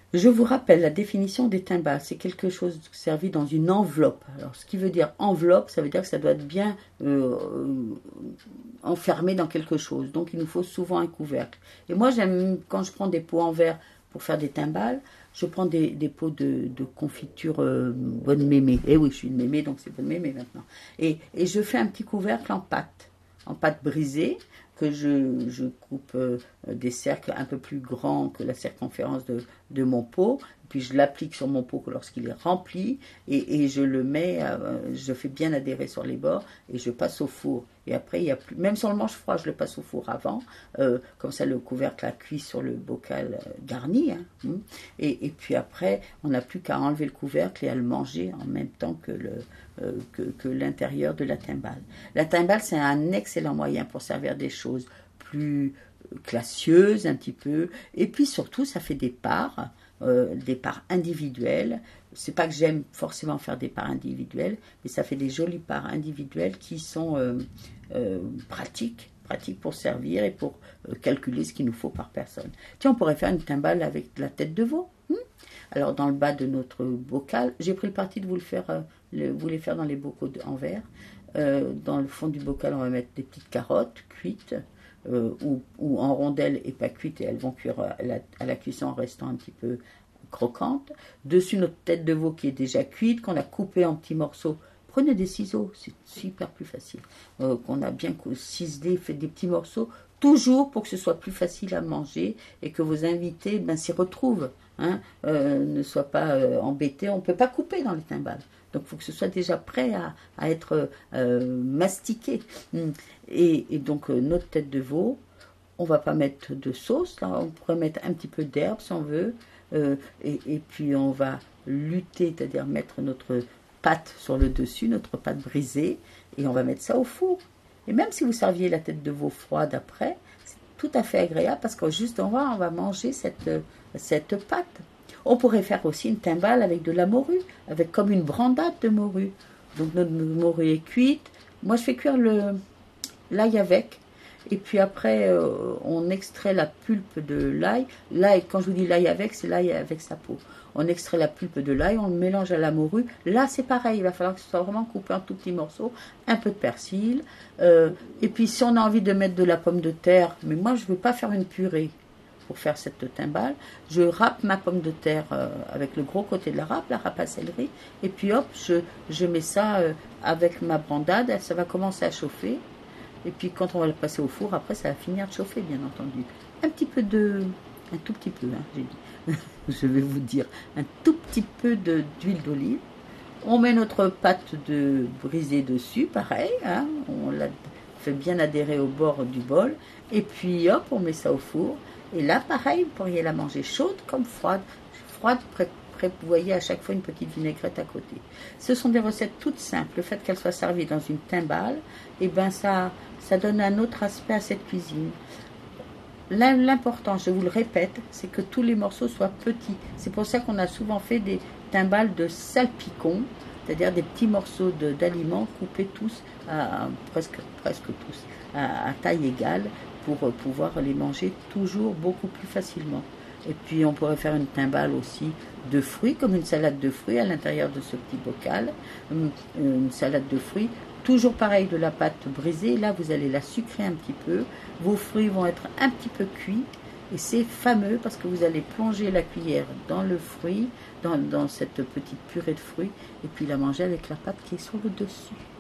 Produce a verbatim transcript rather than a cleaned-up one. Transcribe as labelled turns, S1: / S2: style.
S1: Je vous rappelle la définition des timbales. C'est quelque chose servi dans une enveloppe. Alors, ce qui veut dire enveloppe, ça veut dire que ça doit être bien euh, enfermé dans quelque chose. Donc, il nous faut souvent un couvercle. Et moi, j'aime, quand je prends des pots en verre pour faire des timbales, je prends des, des pots de, de confiture euh, bonne mémé. Et oui, je suis une mémé, donc c'est bonne mémé maintenant. Et, et je fais un petit couvercle en pâte, en pâte brisée, que je, je coupe euh, des cercles un peu plus grands que la circonférence de, de mon pot, puis je l'applique sur mon pot lorsqu'il est rempli, et, et je le mets, euh, je fais bien adhérer sur les bords, et je passe au four. Et après, il y a plus, même sur le manche froid, je le passe au four avant, euh, comme ça le couvercle a cuit sur le bocal euh, garni, hein, et, et puis après, on n'a plus qu'à enlever le couvercle et à le manger en même temps que le... Euh, que, que l'intérieur de la timbale. La timbale, c'est un excellent moyen pour servir des choses plus classieuses un petit peu, et puis surtout, ça fait des parts, euh, des parts individuelles. C'est pas que j'aime forcément faire des parts individuelles, mais ça fait des jolies parts individuelles qui sont euh, euh, pratiques, pratiques pour servir et pour euh, calculer ce qu'il nous faut par personne. Tiens, on pourrait faire une timbale avec de la tête de veau. Hmm Alors, dans le bas de notre bocal, j'ai pris le parti de vous le faire... Euh, Le, vous les faire dans les bocaux de, en verre. Euh, dans le fond du bocal, on va mettre des petites carottes cuites euh, ou, ou en rondelles et pas cuites, et elles vont cuire à la, à la cuisson en restant un petit peu croquantes. Dessus, notre tête de veau qui est déjà cuite, qu'on a coupée en petits morceaux. Prenez des ciseaux, c'est super plus facile. Euh, qu'on a bien ciselé, fait des petits morceaux, toujours pour que ce soit plus facile à manger et que vos invités ben, s'y retrouvent. Hein, euh, ne soient pas euh, embêtés. On ne peut pas couper dans les timbales. Donc, il faut que ce soit déjà prêt à, à être euh, mastiqué. Et, et donc, euh, notre tête de veau, on ne va pas mettre de sauce. Là, on pourrait mettre un petit peu d'herbe si on veut. Euh, et, et puis, on va lutter, c'est-à-dire mettre notre pâte sur le dessus, notre pâte brisée. Et on va mettre ça au four. Et même si vous serviez la tête de veau froide après, c'est tout à fait agréable parce que juste en bas, on va manger cette, cette pâte. On pourrait faire aussi une timbale avec de la morue, avec comme une brandade de morue. Donc notre morue est cuite. Moi, je fais cuire le l'ail avec. Et puis après, euh, on extrait la pulpe de l'ail. L'ail, quand je vous dis l'ail avec, c'est l'ail avec sa peau. On extrait la pulpe de l'ail, on le mélange à la morue. Là, c'est pareil, il va falloir que ce soit vraiment coupé en tout petits morceaux. Un peu de persil. Euh, et puis, si on a envie de mettre de la pomme de terre, mais moi, je ne veux pas faire une purée pour faire cette timbale, je râpe ma pomme de terre euh, avec le gros côté de la râpe, la râpe à céleri, et puis hop, je, je mets ça euh, avec ma brandade, ça va commencer à chauffer, et puis quand on va le passer au four, après ça va finir de chauffer, bien entendu. Un petit peu de... un tout petit peu, hein, j'ai dit, je vais vous dire, un tout petit peu de, d'huile d'olive, on met notre pâte de brisée dessus, pareil, hein, on la fait bien adhérer au bord du bol, et puis hop, on met ça au four. Et là, pareil, vous pourriez la manger chaude comme froide. Froide, pré- pré- vous voyez à chaque fois une petite vinaigrette à côté. Ce sont des recettes toutes simples. Le fait qu'elles soient servies dans une timbale, eh ben ça, ça donne un autre aspect à cette cuisine. L'important, je vous le répète, c'est que tous les morceaux soient petits. C'est pour ça qu'on a souvent fait des timbales de salpicon, c'est-à-dire des petits morceaux de, d'aliments coupés tous, à, presque, presque tous, à, à taille égale, pour pouvoir les manger toujours beaucoup plus facilement. Et puis on pourrait faire une timbale aussi de fruits, comme une salade de fruits à l'intérieur de ce petit bocal, une salade de fruits, toujours pareil, de la pâte brisée. Là vous allez la sucrer un petit peu, vos fruits vont être un petit peu cuits, et c'est fameux parce que vous allez plonger la cuillère dans le fruit, dans, dans cette petite purée de fruits, et puis la manger avec la pâte qui est sur le dessus.